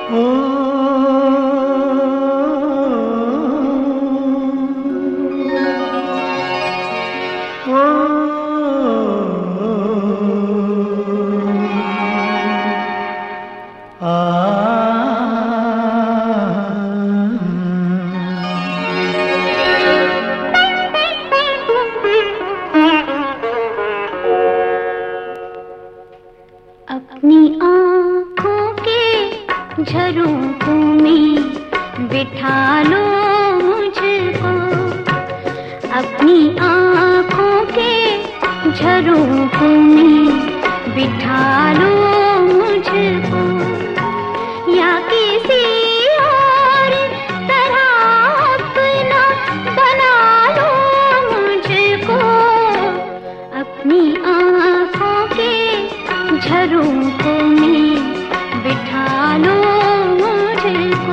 अपनी आँखों के झरोखों में बिठा लो मुझको, अपनी आँखों के झरोखों में बिठा लो मुझको, या किसी और तरह अपना बना लो मुझको, अपनी आँखों के झरोखों में बिठा लो मुझको।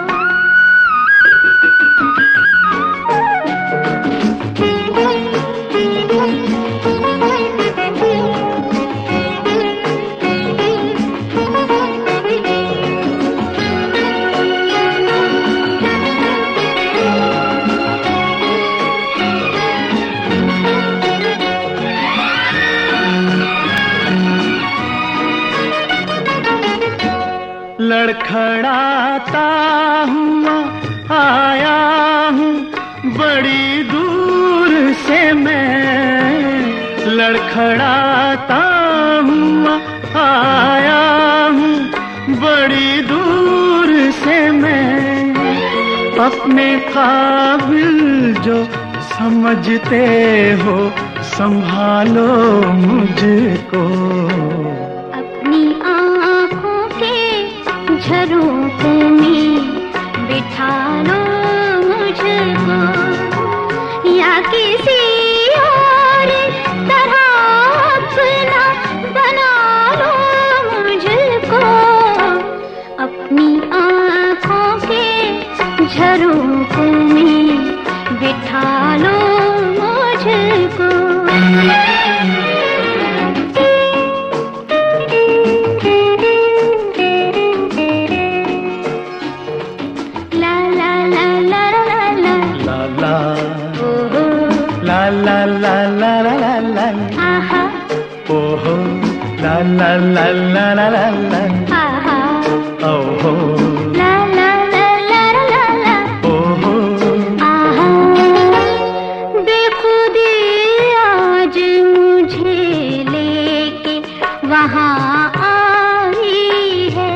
लड़खड़ाता हुआ आया हूँ बड़ी दूर से मैं, लड़खड़ाता हुआ आया हूँ बड़ी दूर से मैं, अपने काबिल जो समझते हो संभालो मुझको, अपनी आँखों के झरोखों में बिठा लो मुझको, या किसी और तरह अपना बना लो मुझको, अपनी आँखों के झरोखों में बिठा लो मुझको। La la la la la la la, आहा, oh la la la la la la la, आहा, oh ला ला ला ला ला ला, oh आहा, बेखुदी आज मुझे लेके वहाँ आई है,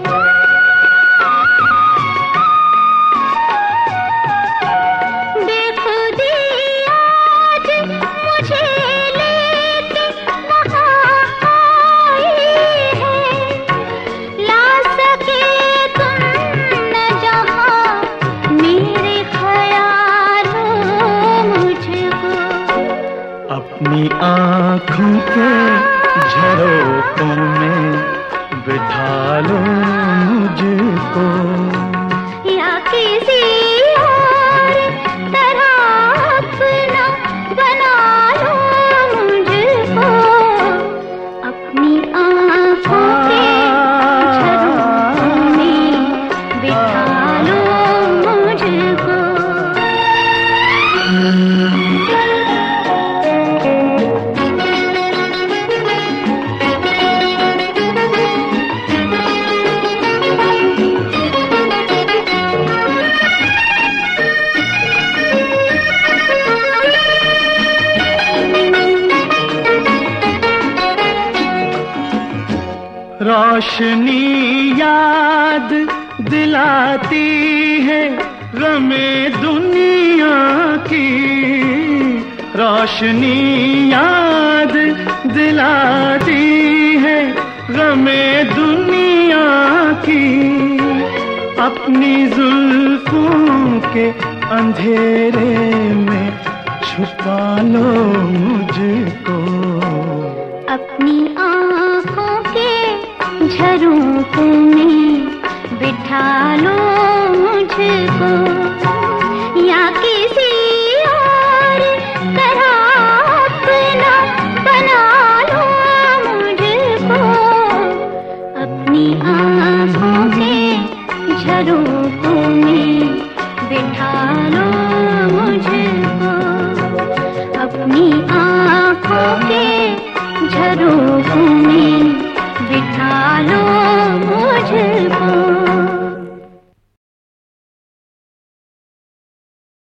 बेखुदी आज मुझे लेके वहाँ आई है, ला सके तुम न जहाँ मेरे ख्यालों मुझको, अपनी आँखों के झरोखों में बिठा लो मुझको, या किसी और तरह अपना बना लो मुझको, अपनी आँखों के झरोखों में बिठा लो मुझको। रोशनी याद दिलाती है गमे दुनिया की, रोशनी याद दिलाती है गमे दुनिया की, अपनी जुल्फों के अंधेरे में छुपा लो मुझको, अपनी आँखों के झरोखों में बिठा लो मुझको, या किसी और तरह अपना बना लो मुझको, अपनी आँखों के झरोखों में बिठा लो मुझको, अपनी आँखों के झरोखों